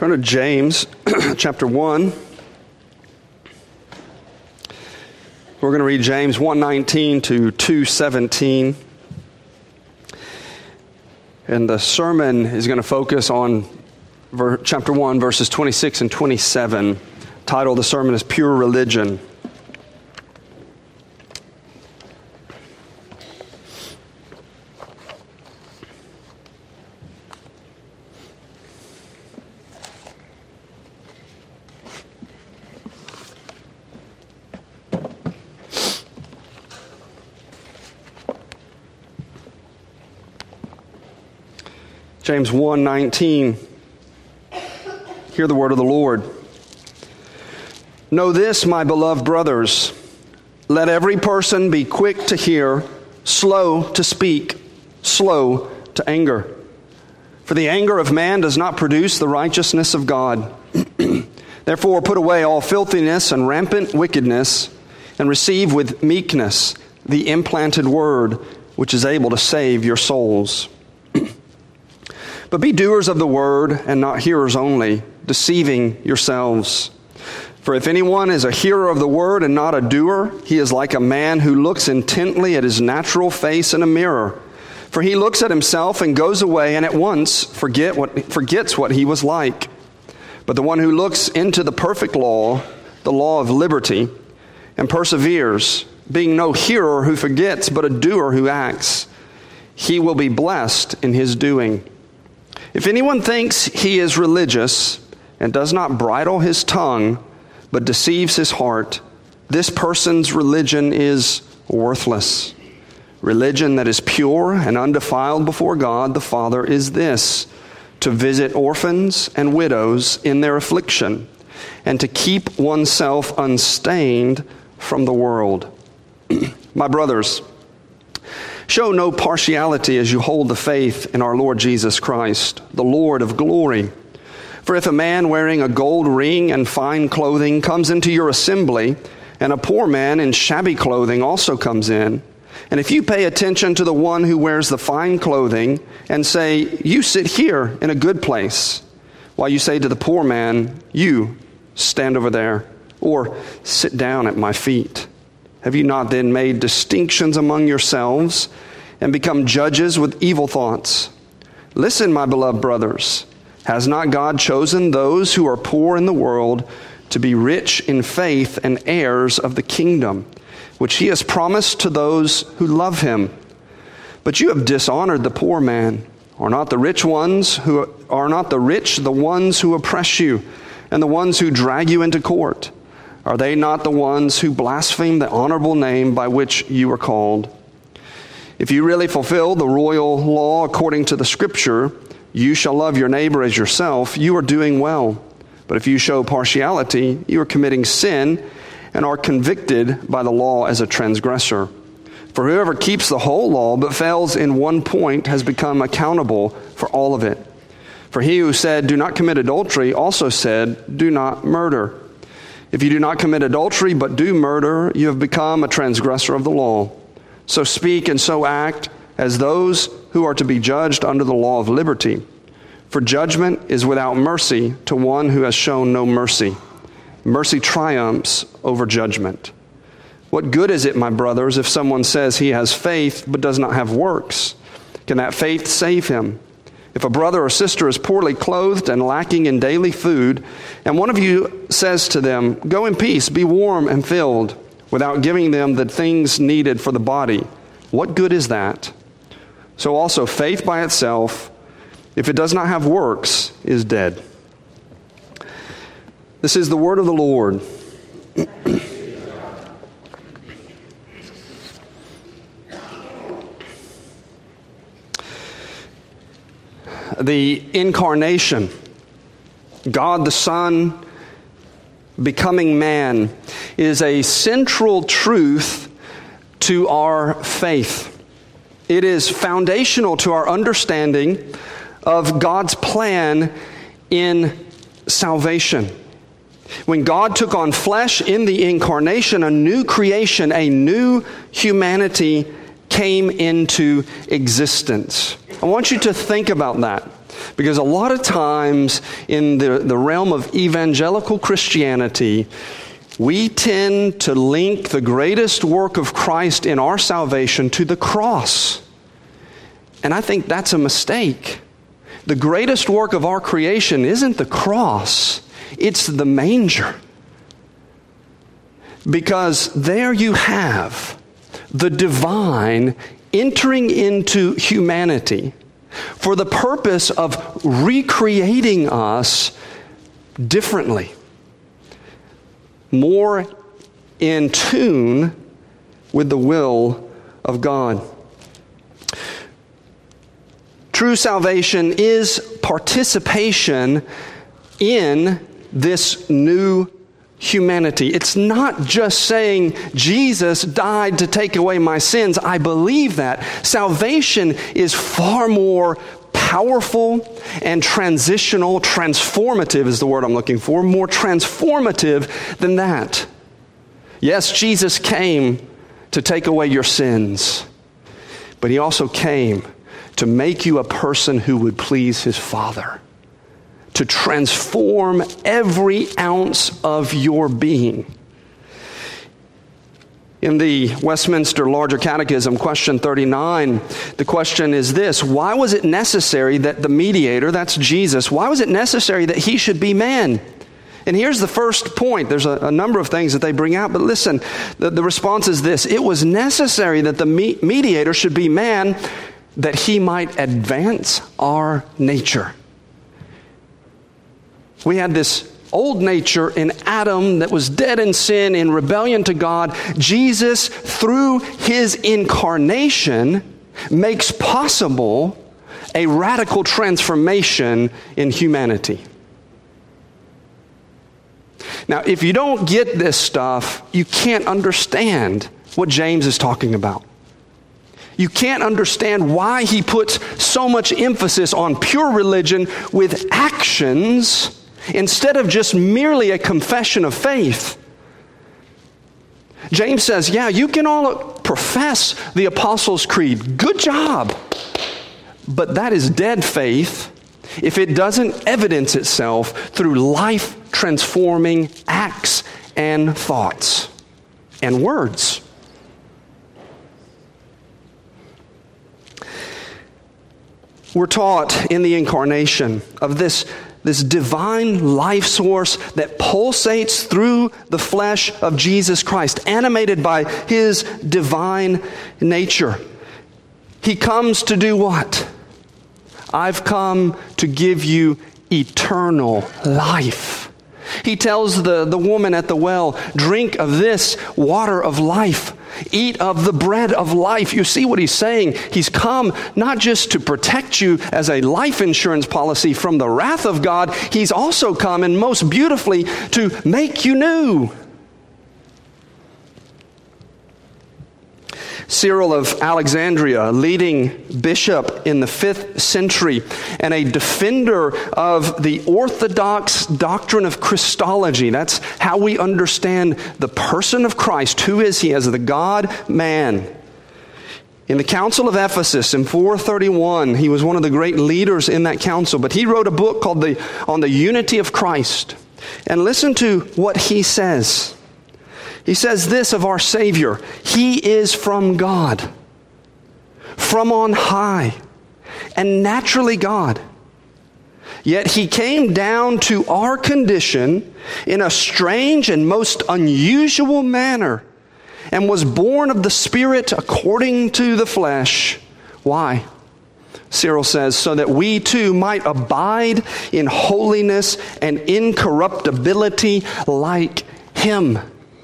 Turn to James chapter 1. We're going to read James 1:19 to 2:17. And the sermon is going to focus on chapter 1, verses 26 and 27. Title of the sermon is Pure Religion. James 1:19. Hear the word of the Lord. Know this, my beloved brothers. Let every person be quick to hear, slow to speak, slow to anger. For the anger of man does not produce the righteousness of God. Therefore put away all filthiness and rampant wickedness, and receive with meekness the implanted word, which is able to save your souls. But be doers of the word and not hearers only, deceiving yourselves. For if anyone is a hearer of the word and not a doer, he is like a man who looks intently at his natural face in a mirror. For he looks at himself and goes away and at once forgets what he was like. But the one who looks into the perfect law, the law of liberty, and perseveres, being no hearer who forgets, but a doer who acts, he will be blessed in his doing. If anyone thinks he is religious and does not bridle his tongue, but deceives his heart, this person's religion is worthless. Religion that is pure and undefiled before God the Father is this: to visit orphans and widows in their affliction, and to keep oneself unstained from the world. My brothers, show no partiality as you hold the faith in our Lord Jesus Christ, the Lord of glory. For if a man wearing a gold ring and fine clothing comes into your assembly, and a poor man in shabby clothing also comes in, and if you pay attention to the one who wears the fine clothing and say, "You sit here in a good place," while you say to the poor man, "You stand over there," or "Sit down at my feet," have you not then made distinctions among yourselves and become judges with evil thoughts? Listen, my beloved brothers, has not God chosen those who are poor in the world to be rich in faith and heirs of the kingdom, which he has promised to those who love him? But you have dishonored the poor man. Are not the rich the ones who oppress you, and the ones who drag you into court? Are they not the ones who blaspheme the honorable name by which you are called? If you really fulfill the royal law according to the Scripture, "You shall love your neighbor as yourself," you are doing well. But if you show partiality, you are committing sin and are convicted by the law as a transgressor. For whoever keeps the whole law but fails in one point has become accountable for all of it. For he who said, "Do not commit adultery," also said, "Do not murder." If you do not commit adultery but do murder, you have become a transgressor of the law. So speak and so act as those who are to be judged under the law of liberty. For judgment is without mercy to one who has shown no mercy. Mercy triumphs over judgment. What good is it, my brothers, if someone says he has faith but does not have works? Can that faith save him? If a brother or sister is poorly clothed and lacking in daily food, and one of you says to them, "Go in peace, be warm and filled," without giving them the things needed for the body, what good is that? So also faith by itself, if it does not have works, is dead. This is the word of the Lord. The incarnation, God the Son becoming man, is a central truth to our faith. It is foundational to our understanding of God's plan in salvation. When God took on flesh in the incarnation, a new creation, a new humanity came into existence. I want you to think about that. Because a lot of times in the realm of evangelical Christianity, we tend to link the greatest work of Christ in our salvation to the cross. And I think that's a mistake. The greatest work of our creation isn't the cross, it's the manger. Because there you have the divine entering into humanity for the purpose of recreating us differently, more in tune with the will of God. True salvation is participation in this new humanity. It's not just saying Jesus died to take away my sins. I believe that. Salvation is far more powerful and transformative is the word I'm looking for, more transformative than that. Yes, Jesus came to take away your sins, but he also came to make you a person who would please his Father, to transform every ounce of your being. In the Westminster Larger Catechism, question 39, the question is this: why was it necessary that the mediator, that's Jesus, why was it necessary that he should be man? And here's the first point. There's a number of things that they bring out, but listen, the response is this: it was necessary that the mediator should be man that he might advance our nature. We had this old nature in Adam that was dead in sin, in rebellion to God. Jesus, through his incarnation, makes possible a radical transformation in humanity. Now, if you don't get this stuff, you can't understand what James is talking about. You can't understand why he puts so much emphasis on pure religion with actions instead of just merely a confession of faith. James says, yeah, you can all profess the Apostles' Creed. Good job. But that is dead faith if it doesn't evidence itself through life-transforming acts and thoughts and words. We're taught in the incarnation of this divine life source that pulsates through the flesh of Jesus Christ, animated by his divine nature. He comes to do what? I've come to give you eternal life. He tells the woman at the well, drink of this water of life. Eat of the bread of life. You see what he's saying? He's come not just to protect you as a life insurance policy from the wrath of God. He's also come, and most beautifully, to make you new. Cyril of Alexandria, a leading bishop in the 5th century and a defender of the orthodox doctrine of Christology. That's how we understand the person of Christ. Who is he as the God-man? In the Council of Ephesus in 431, he was one of the great leaders in that council, but he wrote a book called On the Unity of Christ. And listen to what he says. He says this of our Savior: he is from God, from on high, and naturally God. Yet he came down to our condition in a strange and most unusual manner, and was born of the Spirit according to the flesh. Why? Cyril says, so that we too might abide in holiness and incorruptibility like him.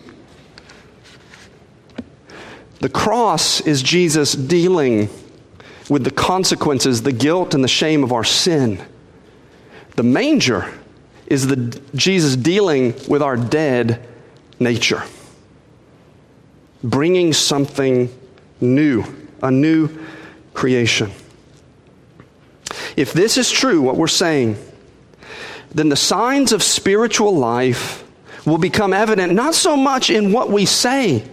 The cross is Jesus dealing with the consequences, the guilt, and the shame of our sin. The manger is Jesus dealing with our dead nature, bringing something new, a new creation. If this is true, what we're saying, then the signs of spiritual life will become evident not so much in what we say,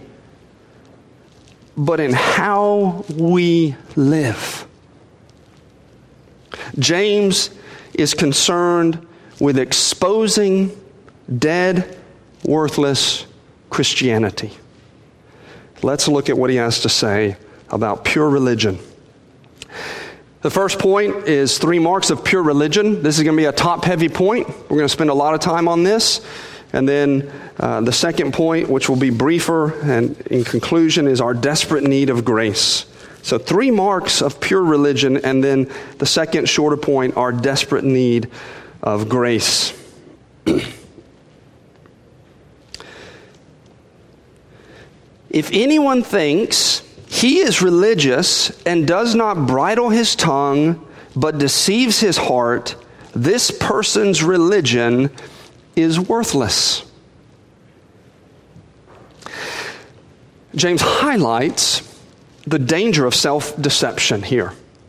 but in how we live. James is concerned with exposing dead, worthless Christianity. Let's look at what he has to say about pure religion. The first point is 3 marks of pure religion. This is going to be a top-heavy point. We're going to spend a lot of time on this. And then the second point, which will be briefer and in conclusion, is our desperate need of grace. So 3 marks of pure religion, and then the second shorter point, our desperate need of grace. If anyone thinks he is religious and does not bridle his tongue, but deceives his heart, this person's religion is worthless. James highlights the danger of self-deception here.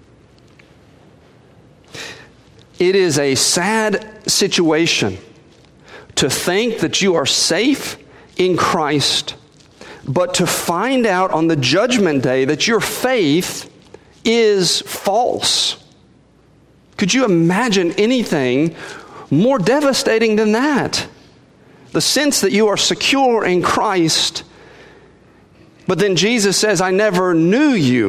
It is a sad situation to think that you are safe in Christ, but to find out on the judgment day that your faith is false. Could you imagine anything more devastating than that? The sense that you are secure in Christ, but then Jesus says, I never knew you.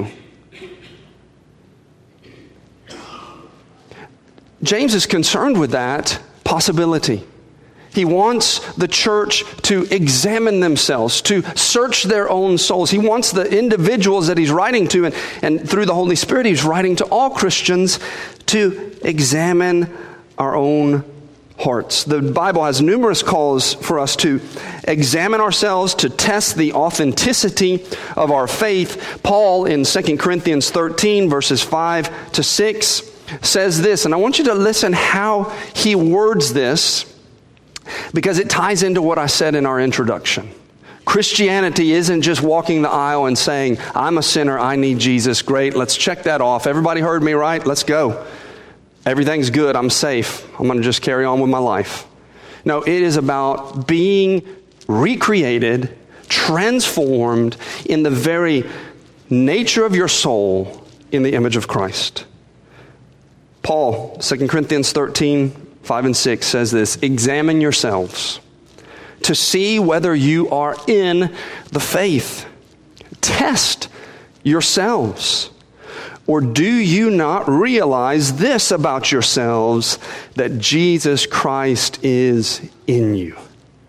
James is concerned with that possibility. He wants the church to examine themselves, to search their own souls. He wants the individuals that he's writing to, and through the Holy Spirit he's writing to all Christians, to examine our own hearts. The Bible has numerous calls for us to examine ourselves, to test the authenticity of our faith. Paul in 2 Corinthians 13 verses 5 to 6 says this, and I want you to listen how he words this, because it ties into what I said in our introduction. Christianity isn't just walking the aisle and saying, I'm a sinner, I need Jesus. Great, let's check that off. Everybody heard me, right? Let's go. Everything's good, I'm safe. I'm going to just carry on with my life. No, it is about being recreated, transformed in the very nature of your soul in the image of Christ. Paul, 2 Corinthians 13, 5 and 6 says this, examine yourselves to see whether you are in the faith. Test yourselves. Or do you not realize this about yourselves, that Jesus Christ is in you?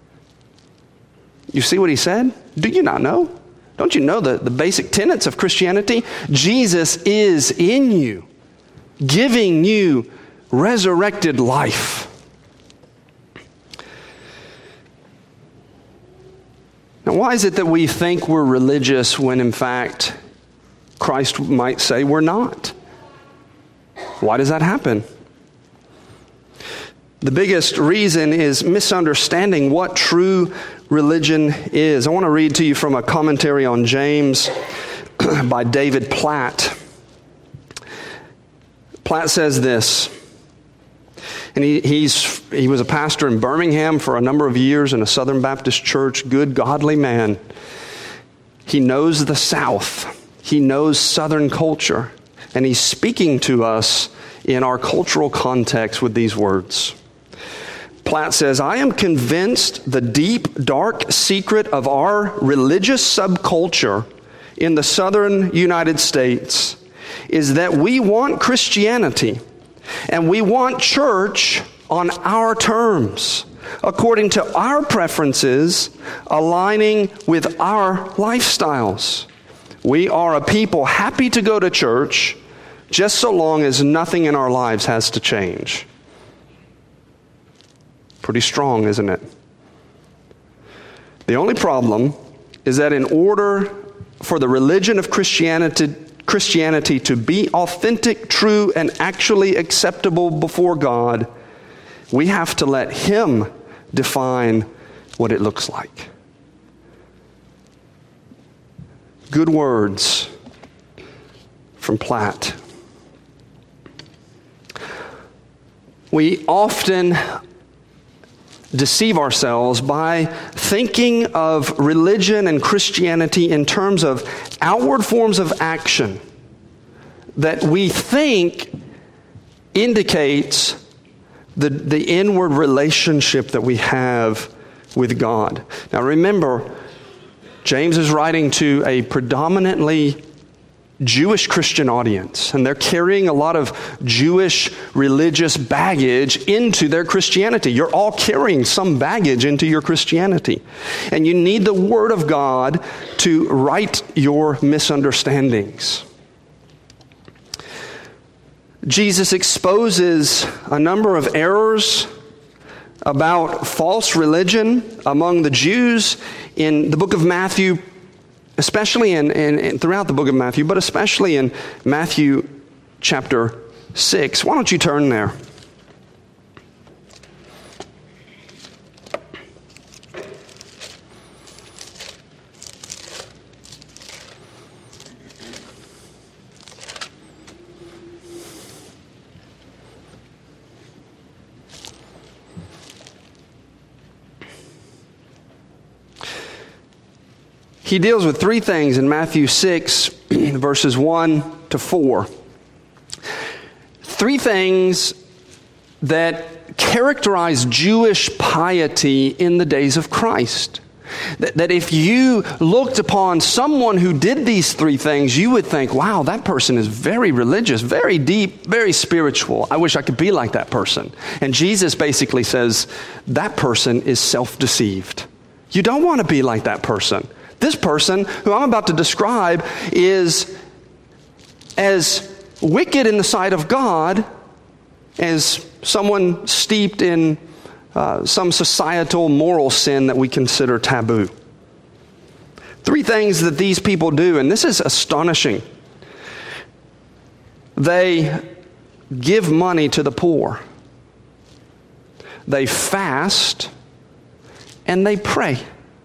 You see what he said? Do you not know? Don't you know the basic tenets of Christianity? Jesus is in you, giving you resurrected life. Now, why is it that we think we're religious when in fact Christ might say we're not? Why does that happen? The biggest reason is misunderstanding what true religion is. I want to read to you from a commentary on James by David Platt. Platt says this, and he was a pastor in Birmingham for a number of years in a Southern Baptist church, good, godly man. He knows the South. He knows Southern culture. And he's speaking to us in our cultural context with these words. Platt says, I am convinced the deep, dark secret of our religious subculture in the Southern United States is that we want Christianity and we want church on our terms, according to our preferences, aligning with our lifestyles. We are a people happy to go to church just so long as nothing in our lives has to change. Pretty strong, isn't it? The only problem is that in order for the religion of Christianity to be authentic, true, and actually acceptable before God, we have to let Him define what it looks like. Good words from Platt. We often deceive ourselves by thinking of religion and Christianity in terms of outward forms of action that we think indicates the inward relationship that we have with God. Now remember, James is writing to a predominantly Jewish Christian audience, and they're carrying a lot of Jewish religious baggage into their Christianity. You're all carrying some baggage into your Christianity, and you need the Word of God to right your misunderstandings. Jesus exposes a number of errors about false religion among the Jews in the book of Matthew, especially in throughout the book of Matthew, but especially in Matthew chapter 6. Why don't you turn there? He deals with three things in Matthew 6, verses 1 to 4. Three things that characterize Jewish piety in the days of Christ. That if you looked upon someone who did these three things, you would think, wow, that person is very religious, very deep, very spiritual. I wish I could be like that person. And Jesus basically says, that person is self-deceived. You don't want to be like that person. This person, who I'm about to describe, is as wicked in the sight of God as someone steeped in some societal moral sin that we consider taboo. Three things that these people do, and this is astonishing. They give money to the poor. They fast, and they pray.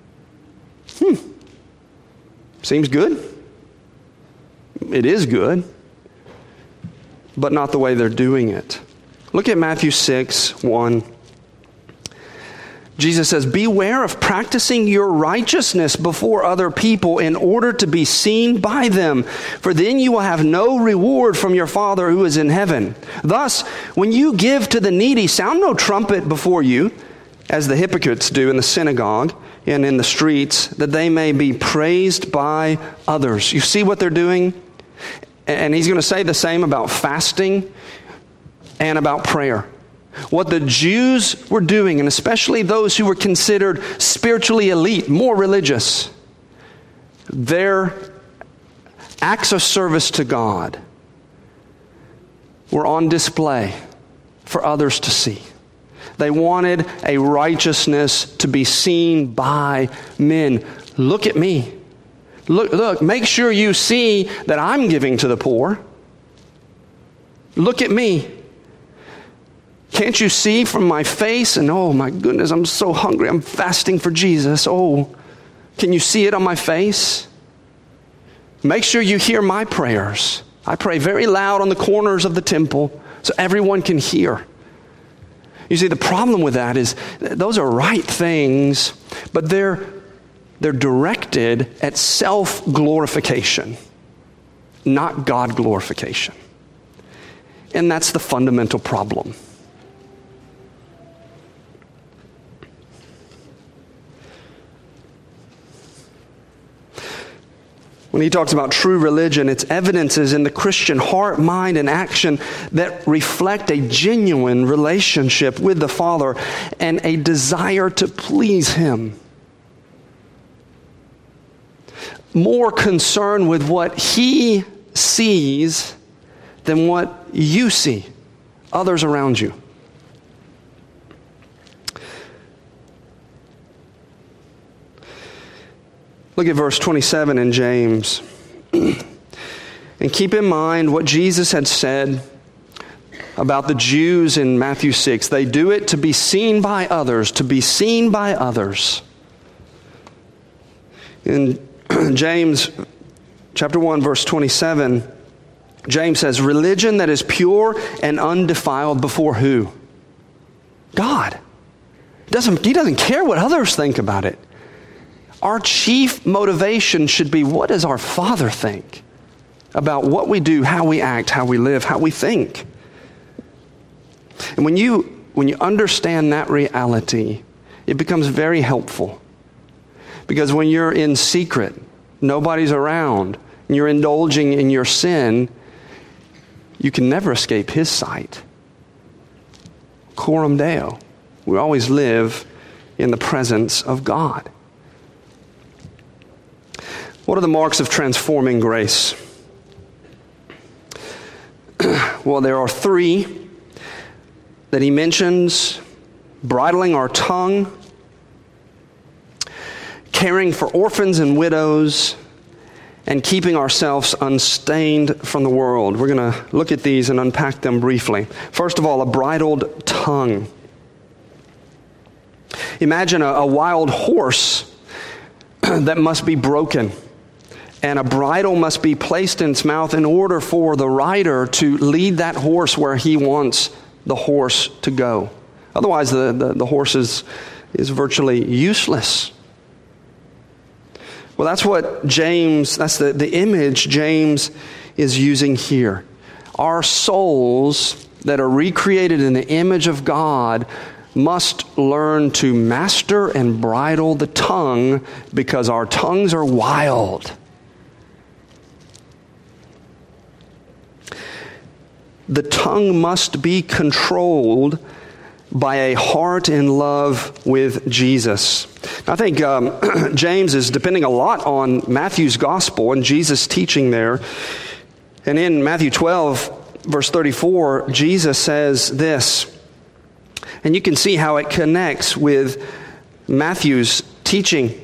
Seems good. It is good, but not the way they're doing it. Look at Matthew 6, 1. Jesus says, beware of practicing your righteousness before other people in order to be seen by them, for then you will have no reward from your Father who is in heaven. Thus, when you give to the needy, sound no trumpet before you, as the hypocrites do in the synagogue and in the streets, that they may be praised by others. You see what they're doing? And he's going to say the same about fasting and about prayer. What the Jews were doing, and especially those who were considered spiritually elite, more religious, their acts of service to God were on display for others to see. They wanted a righteousness to be seen by men. Look at me. Look, make sure you see that I'm giving to the poor. Look at me. Can't you see from my face? And oh my goodness, I'm so hungry. I'm fasting for Jesus. Oh, can you see it on my face? Make sure you hear my prayers. I pray very loud on the corners of the temple so everyone can hear. You see, the problem with that is those are right things, but they're directed at self-glorification, not God glorification. And that's the fundamental problem. When he talks about true religion, its evidences in the Christian heart, mind, and action that reflect a genuine relationship with the Father and a desire to please Him. More concerned with what He sees than what you see, others around you. Look at verse 27 in James. And keep in mind what Jesus had said about the Jews in Matthew 6. They do it to be seen by others, to be seen by others. In James chapter 1, verse 27, James says, religion that is pure and undefiled before who? God. He doesn't care what others think about it. Our chief motivation should be, what does our Father think about what we do, how we act, how we live, how we think? And when you understand that reality, it becomes very helpful. Because when you're in secret, nobody's around, and you're indulging in your sin, you can never escape his sight. Coram Deo. We always live in the presence of God. What are the marks of transforming grace? Well, there are 3 that he mentions: bridling our tongue, caring for orphans and widows, and keeping ourselves unstained from the world. We're going to look at these and unpack them briefly. First of all, a bridled tongue. Imagine a wild horse that must be broken, and a bridle must be placed in its mouth in order for the rider to lead that horse where he wants the horse to go. Otherwise, the horse is virtually useless. Well, that's what that's the image James is using here. Our souls that are recreated in the image of God must learn to master and bridle the tongue, because our tongues are wild. The tongue must be controlled by a heart in love with Jesus. I think James is depending a lot on Matthew's gospel and Jesus' teaching there. And in Matthew 12, verse 34, Jesus says this, and you can see how it connects with Matthew's teaching.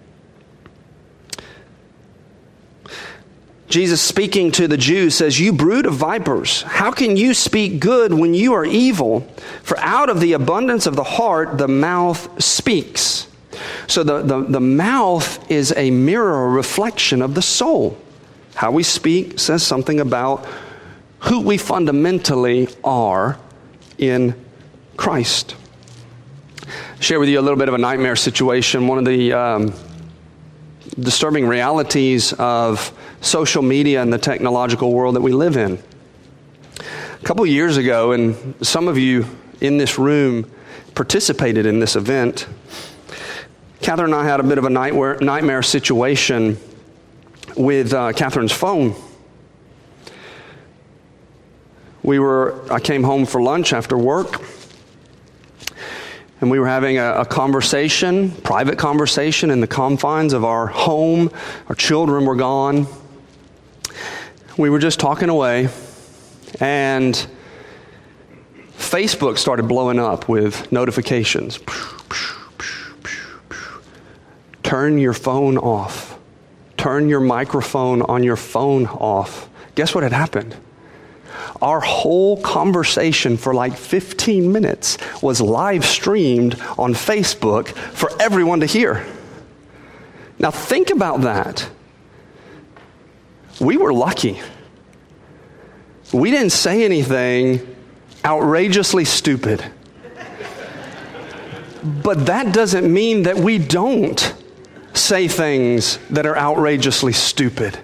Jesus, speaking to the Jews, says, "You brood of vipers, how can you speak good when you are evil? For out of the abundance of the heart, the mouth speaks." So the mouth is a mirror, a reflection of the soul. How we speak says something about who we fundamentally are in Christ. I'll share with you a little bit of a nightmare situation. One of the disturbing realities of social media and the technological world that we live in. A couple of years ago, and some of you in this room participated in this event, Catherine and I had a bit of a nightmare situation with Catherine's phone. I came home for lunch after work, and we were having a conversation, private conversation in the confines of our home. Our children were gone. We were just talking away, and Facebook started blowing up with notifications. Turn your phone off. Turn your microphone on your phone off. Guess what had happened? Our whole conversation for like 15 minutes was live streamed on Facebook for everyone to hear. Now think about that. We were lucky. We didn't say anything outrageously stupid. But that doesn't mean that we don't say things that are outrageously stupid.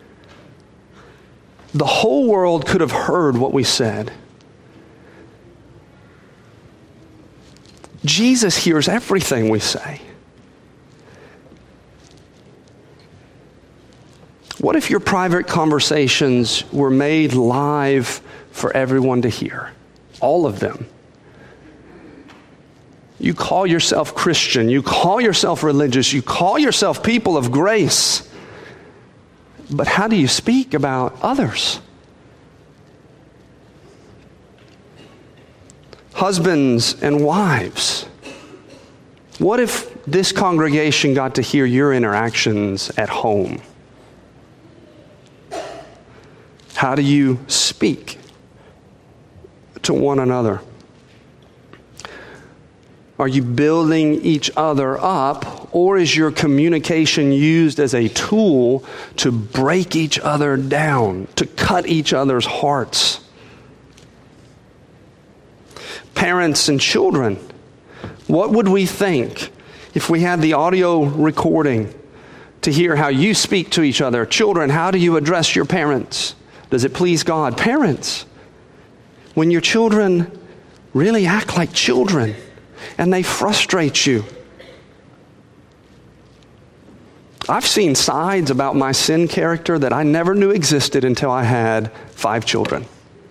The whole world could have heard what we said. Jesus hears everything we say. What if your private conversations were made live for everyone to hear? All of them. You call yourself Christian. You call yourself religious. You call yourself people of grace. But how do you speak about others? Husbands and wives, what if this congregation got to hear your interactions at home? How do you speak to one another? Are you building each other up, or is your communication used as a tool to break each other down, to cut each other's hearts? Parents and children, what would we think if we had the audio recording to hear how you speak to each other? Children, how do you address your parents? Does it please God? Parents, when your children really act like children, and they frustrate you. I've seen sides about my sin character that I never knew existed until I had 5 children.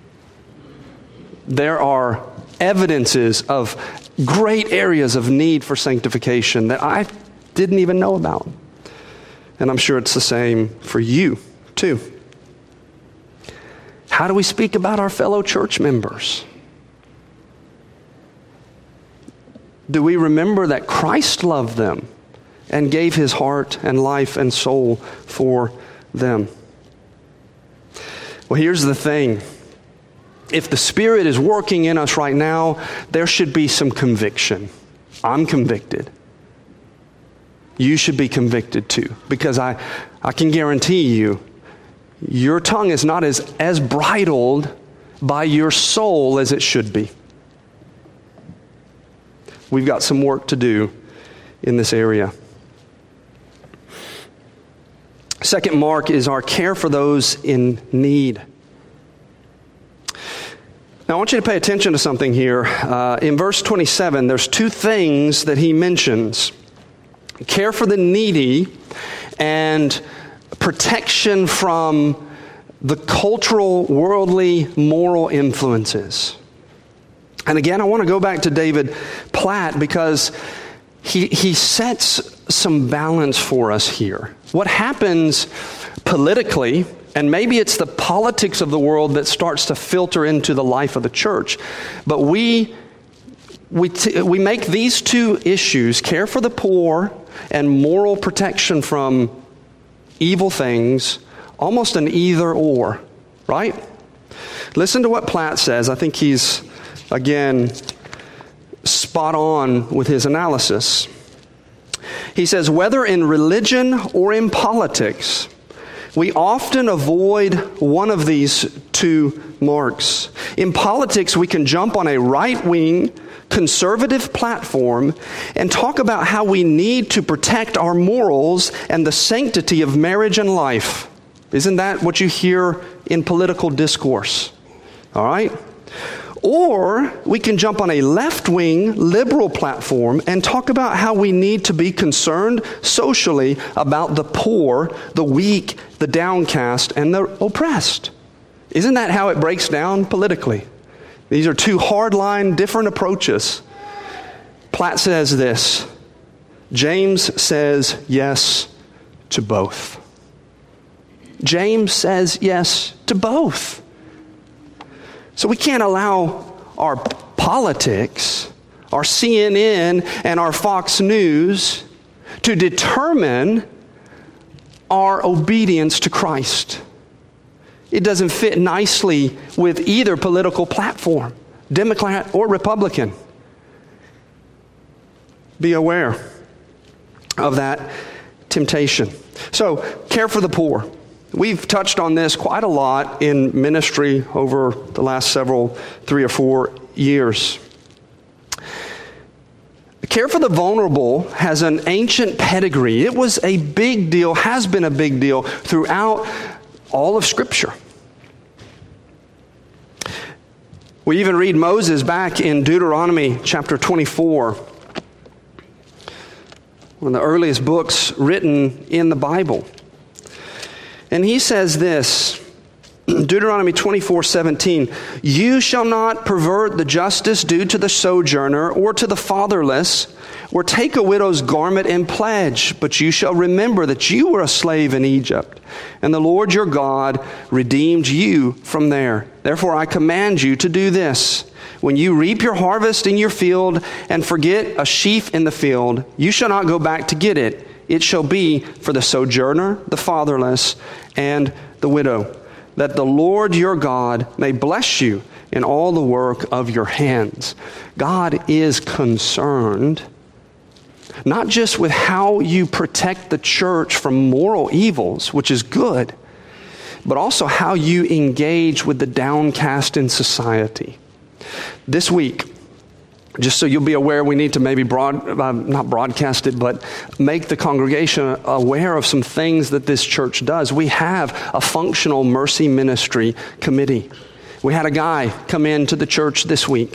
There are evidences of great areas of need for sanctification that I didn't even know about. And I'm sure it's the same for you, too. How do we speak about our fellow church members? Do we remember that Christ loved them and gave his heart and life and soul for them? Well, here's the thing. If the Spirit is working in us right now, there should be some conviction. I'm convicted. You should be convicted too, because I can guarantee you, your tongue is not as bridled by your soul as it should be. We've got some work to do in this area. Second mark is our care for those in need. Now, I want you to pay attention to something here. In verse 27, there's 2 things that he mentions. Care for the needy and protection from the cultural, worldly, moral influences. And again, I want to go back to David Platt because he sets some balance for us here. What happens politically, and maybe it's the politics of the world that starts to filter into the life of the church, but we make these 2 issues, care for the poor and moral protection from evil things, almost an either or, right? Listen to what Platt says. I think he's, again, spot on with his analysis. He says, whether in religion or in politics, we often avoid one of these 2 marks. In politics, we can jump on a right-wing, conservative platform and talk about how we need to protect our morals and the sanctity of marriage and life. Isn't that what you hear in political discourse? All right? Or we can jump on a left-wing liberal platform and talk about how we need to be concerned socially about the poor, the weak, the downcast, and the oppressed. Isn't that how it breaks down politically? These are 2 hardline, different approaches. Platt says this. James says yes to both. James says yes to both. So we can't allow our politics, our CNN and our Fox News to determine our obedience to Christ. It doesn't fit nicely with either political platform, Democrat or Republican. Be aware of that temptation. So, care for the poor. We've touched on this quite a lot in ministry over the last 3 or 4 years. Care for the vulnerable has an ancient pedigree. It was a big deal, has been a big deal throughout all of Scripture. We even read Moses back in Deuteronomy chapter 24, one of the earliest books written in the Bible. And he says this, Deuteronomy 24:17, you shall not pervert the justice due to the sojourner or to the fatherless, or take a widow's garment in pledge, but you shall remember that you were a slave in Egypt, and the Lord your God redeemed you from there. Therefore I command you to do this. When you reap your harvest in your field and forget a sheaf in the field, you shall not go back to get it. It shall be for the sojourner, the fatherless, and the widow, that the Lord your God may bless you in all the work of your hands. God is concerned not just with how you protect the church from moral evils, which is good, but also how you engage with the downcast in society. This week, just so you'll be aware, we need to maybe not broadcast it, but make the congregation aware of some things that this church does. We have a functional mercy ministry committee. We had a guy come into the church this week,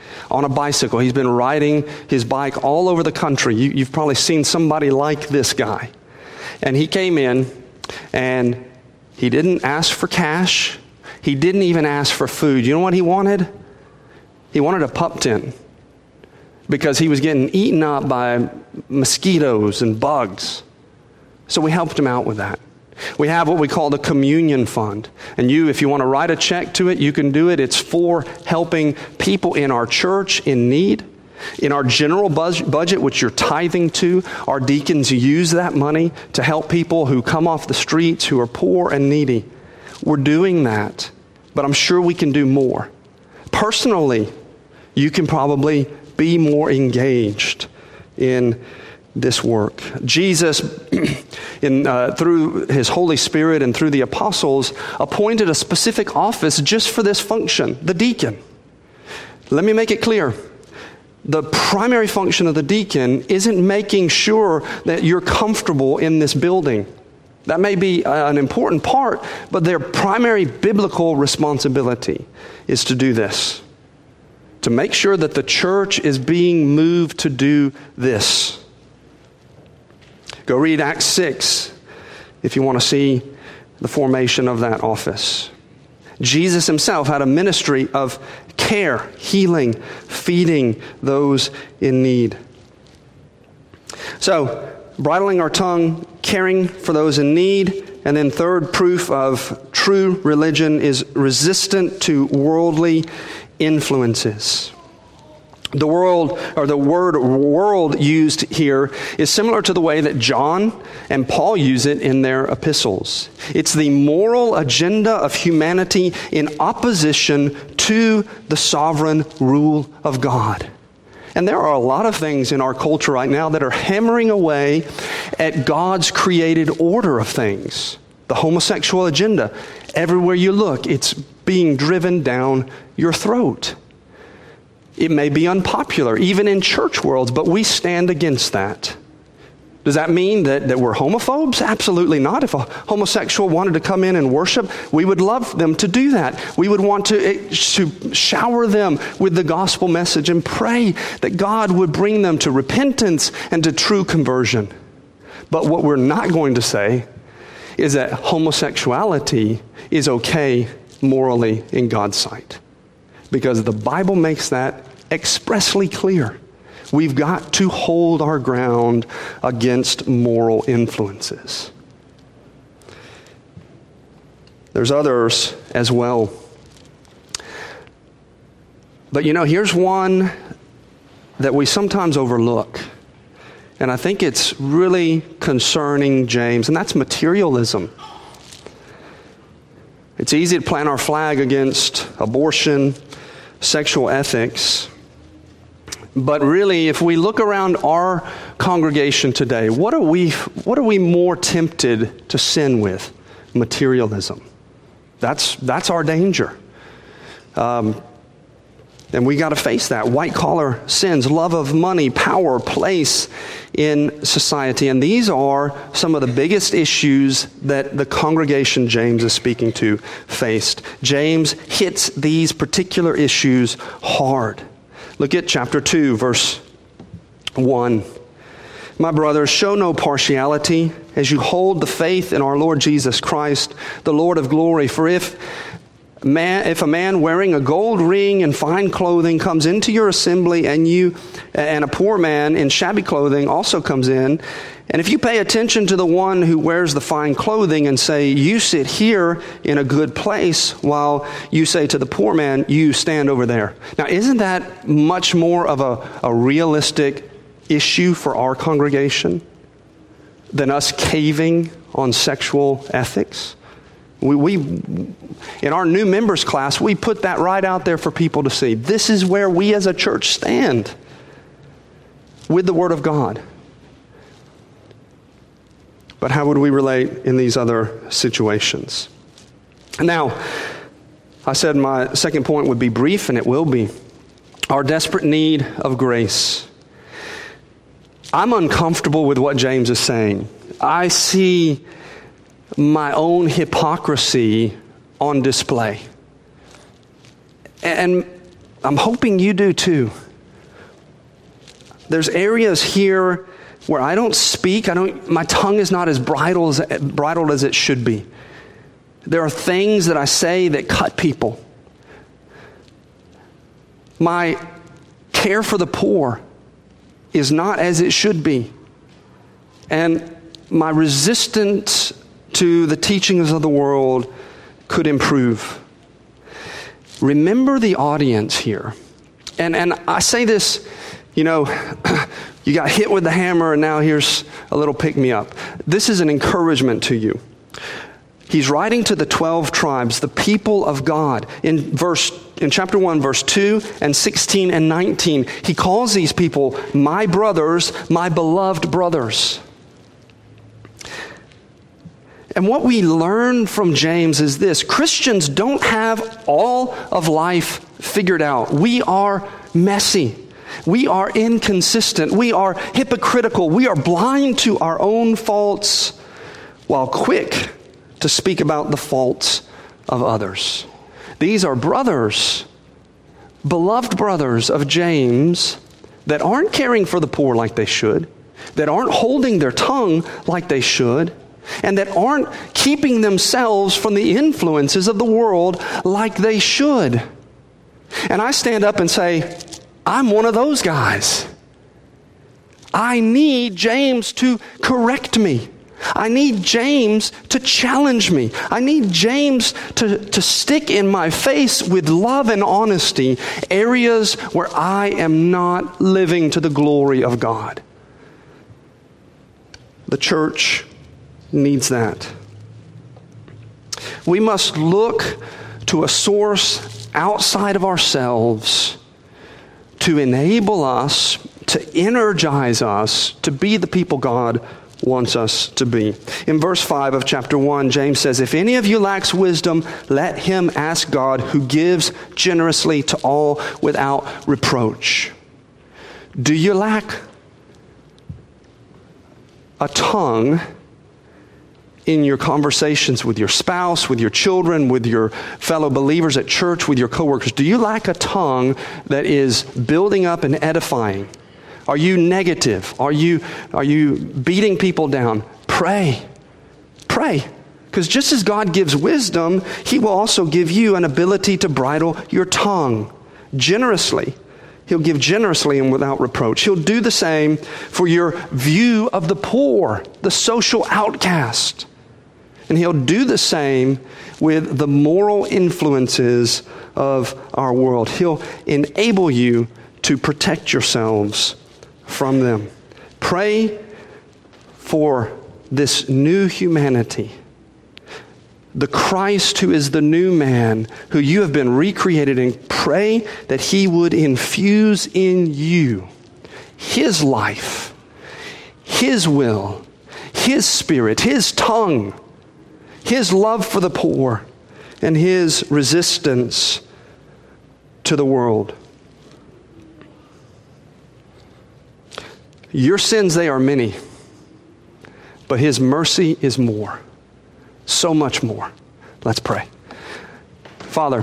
on a bicycle. He's been riding his bike all over the country. You've probably seen somebody like this guy. And he came in, and he didn't ask for cash. He didn't even ask for food. You know what he wanted? He wanted a pup tent, because he was getting eaten up by mosquitoes and bugs. So we helped him out with that. We have what we call the communion fund. And if you want to write a check to it, you can do it. It's for helping people in our church in need. In our general budget, which you're tithing to, our deacons use that money to help people who come off the streets, who are poor and needy. We're doing that, but I'm sure we can do more. Personally, you can probably be more engaged in this work. Jesus, through his Holy Spirit and through the apostles, appointed a specific office just for this function, the deacon. Let me make it clear. The primary function of the deacon isn't making sure that you're comfortable in this building. That may be an important part, but their primary biblical responsibility is to do this. To make sure that the church is being moved to do this. Go read Acts 6 if you want to see the formation of that office. Jesus himself had a ministry of care, healing, feeding those in need. So, bridling our tongue, caring for those in need, and then third proof of true religion is resistant to worldly influences. The word world used here is similar to the way that John and Paul use it in their epistles. It's the moral agenda of humanity in opposition to the sovereign rule of God. And there are a lot of things in our culture right now that are hammering away at God's created order of things. The homosexual agenda. Everywhere you look, it's being driven down your throat. It may be unpopular, even in church worlds, but we stand against that. Does that mean that we're homophobes? Absolutely not. If a homosexual wanted to come in and worship, we would love them to do that. We would want to shower them with the gospel message and pray that God would bring them to repentance and to true conversion. But what we're not going to say is that homosexuality is okay morally in God's sight. Because the Bible makes that expressly clear. We've got to hold our ground against moral influences. There's others as well. But here's one that we sometimes overlook. And I think it's really concerning James, and that's materialism. It's easy to plant our flag against abortion, sexual ethics. But really, if we look around our congregation today, what are we more tempted to sin with? Materialism. That's our danger. And we got to face that. White-collar sins, love of money, power, place in society. And these are some of the biggest issues that the congregation James is speaking to faced. James hits these particular issues hard. Look at chapter 2, verse 1. My brothers, show no partiality as you hold the faith in our Lord Jesus Christ, the Lord of glory. For if a man wearing a gold ring and fine clothing comes into your assembly, and a poor man in shabby clothing also comes in, and if you pay attention to the one who wears the fine clothing and say, you sit here in a good place, while you say to the poor man, you stand over there. Now, isn't that much more of a realistic issue for our congregation than us caving on sexual ethics? We in our new members class, we put that right out there for people to see. This is where we as a church stand with the Word of God. But how would we relate in these other situations? Now, I said my second point would be brief, and it will be. Our desperate need of grace. I'm uncomfortable with what James is saying. I see my own hypocrisy on display. And I'm hoping you do too. There's areas here where I don't speak. My tongue is not as bridled as it should be. There are things that I say that cut people. My care for the poor is not as it should be. And my resistance to the teachings of the world could improve. Remember the audience here. And I say this, you got hit with the hammer and now here's a little pick-me-up. This is an encouragement to you. He's writing to the 12 tribes, the people of God. In chapter 1, verse 2 and 16 and 19, he calls these people my brothers, my beloved brothers. And what we learn from James is this: Christians don't have all of life figured out. We are messy. We are inconsistent. We are hypocritical. We are blind to our own faults while quick to speak about the faults of others. These are brothers, beloved brothers of James, that aren't caring for the poor like they should, that aren't holding their tongue like they should, and that aren't keeping themselves from the influences of the world like they should. And I stand up and say, I'm one of those guys. I need James to correct me. I need James to challenge me. I need James to stick in my face with love and honesty areas where I am not living to the glory of God. The church needs that. We must look to a source outside of ourselves to enable us, to energize us, to be the people God wants us to be. In verse 5 of chapter 1, James says, if any of you lacks wisdom, let him ask God, who gives generously to all without reproach. Do you lack a tongue in your conversations with your spouse, with your children, with your fellow believers at church, with your coworkers? Do you lack a tongue that is building up and edifying? Are you negative? Are you beating people down? Pray. Pray. Because just as God gives wisdom, He will also give you an ability to bridle your tongue generously. He'll give generously and without reproach. He'll do the same for your view of the poor, the social outcast. And He'll do the same with the moral influences of our world. He'll enable you to protect yourselves from them. Pray for this new humanity, the Christ who is the new man, who you have been recreated in. Pray that He would infuse in you His life, His will, His Spirit, His tongue, His love for the poor, and His resistance to the world. Your sins, they are many, but His mercy is more. So much more. Let's pray. Father,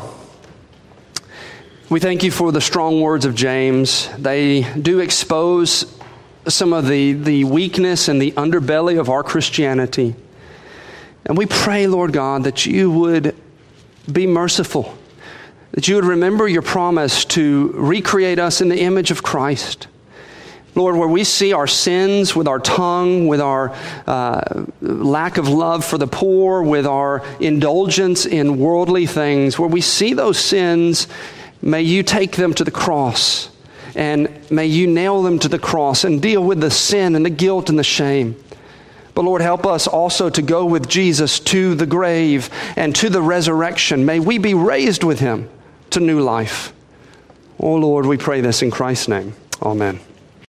we thank You for the strong words of James. They do expose some of the weakness and the underbelly of our Christianity. And we pray, Lord God, that You would be merciful, that You would remember Your promise to recreate us in the image of Christ. Lord, where we see our sins with our tongue, with our lack of love for the poor, with our indulgence in worldly things, where we see those sins, may You take them to the cross, and may You nail them to the cross and deal with the sin and the guilt and the shame. But Lord, help us also to go with Jesus to the grave and to the resurrection. May we be raised with Him to new life. Oh Lord, we pray this in Christ's name. Amen.